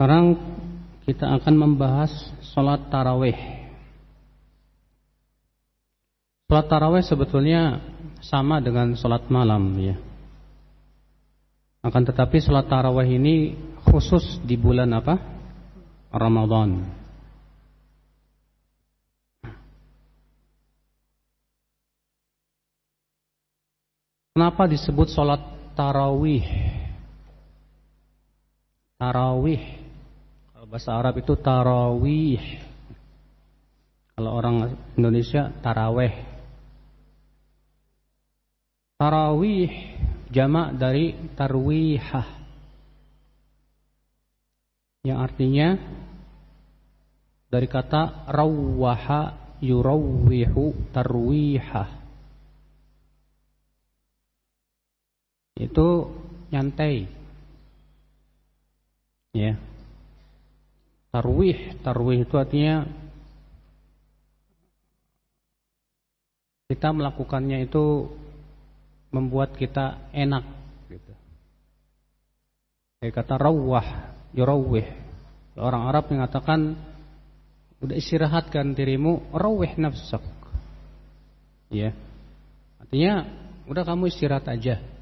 Sekarang kita akan membahas sholat tarawih. Sholat tarawih sebetulnya sama dengan sholat malam ya. Akan tetapi sholat tarawih ini khusus di bulan apa? Ramadan. Kenapa disebut sholat tarawih? Tarawih, kalau bahasa Arab itu tarawih. Kalau orang Indonesia taraweh. Tarawih jamak dari tarwihah, yang artinya dari kata rawwaha yurawwihu tarwihah, itu nyantai ya. Tarwih itu artinya kita melakukannya itu membuat kita enak gitu. Kayak kata rawwah yurawwih, orang Arab mengatakan udah istirahatkan dirimu, rawwih nafsak ya, artinya udah kamu istirahat aja.